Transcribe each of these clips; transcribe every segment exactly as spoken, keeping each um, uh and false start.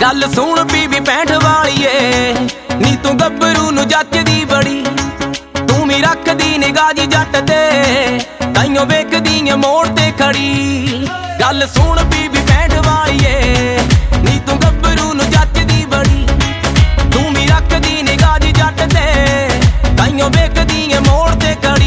गल सुन बीबी पैंठ वालीए नी तू गब्बरू नू जचदी बड़ी, तू भी रखदी निगाह जी जट ते ताइयों वेखदी ऐ मोड़ ते खड़ी। गल सुन बीबी पैंठ वालीए नी तू गब्बरू नू जचदी बड़ी, तू भी रखदी निगाह जी जट ते ताइयों वेखदी ऐ मोड़ ते खड़ी।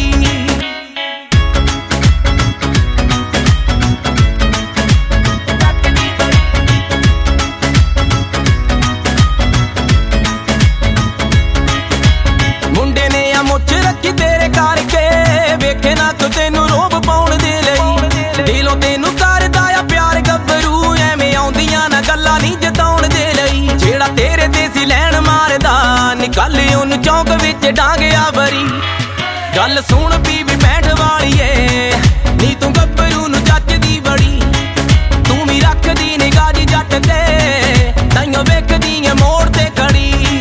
मुझ रखी तेरे करके वेखे ना तू तेनू रोब पाउण दे लई, दिलों तेनू करदा आ प्यार गब्बरू एवें आउंदियां ना गल्लां नी जताउण दे लई। जेड़ा तेरे ते सी लैण मारदा निकल ओनू चौंक विच डांगिया बरी। गल सुन बीबी पैंठ वालीए नी तू गब्बरू नू जचदी बड़ी, तू भी रखदी निगाह जी जट ते ताइयों वेखदी ऐ मोड़ ते खड़ी।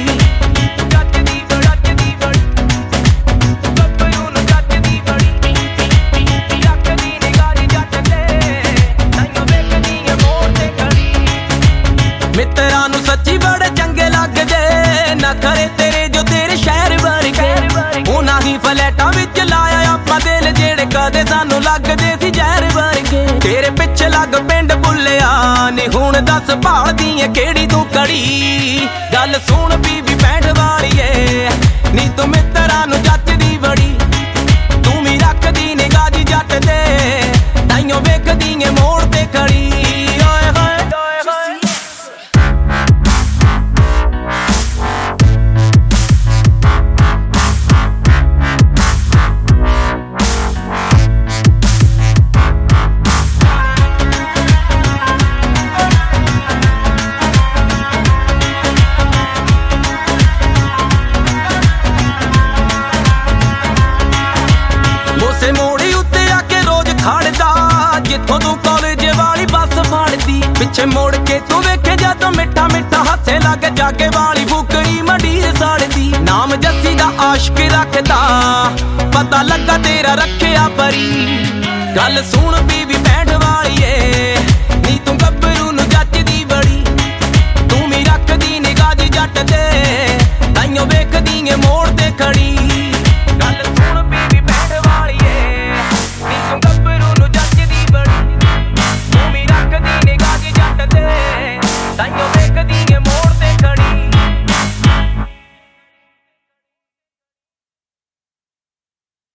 मित्रा नू सच्ची बड़े चंगे लगदे नखरे तेरे जो तेरे शहर वर्गे, उन्हां ही फ्लैटां विच लाया आपां दिल जेड़े कदे सानू लगदे सी जहर वर्गे। तेरे पिछे लग पिंड भुल्लिया नी हुण दस भालदी ऐ केड़ी तू कड़ी। गल सुन बीबी पैंठ वालीए नी तू मित्रा नू जचदी बड़ी, तू भी रखदी निगाह जी जट ते ताइयों वेखदी ऐ मोड़ ते खड़ी। मोड़ी उत्ते आके रोज खड़दा जिथों तू कॉलेज वाली बस फड़दी, पिछे मुड़ के तू वेखे जदों मिठा मिठा हसे लग जागे वाली फुकरी मंडीर सड़दी। नाम जस्सी दा आशिक रखदा पता लगा तेरा रखिया परी। गल सुन बीबी पैंठ वालीए नी तू गब्बरू नू जचदी बड़ी, तू भी रखदी निगाह जी जट ते ताइयों वेखदी ऐ मोड़ ते खड़ी।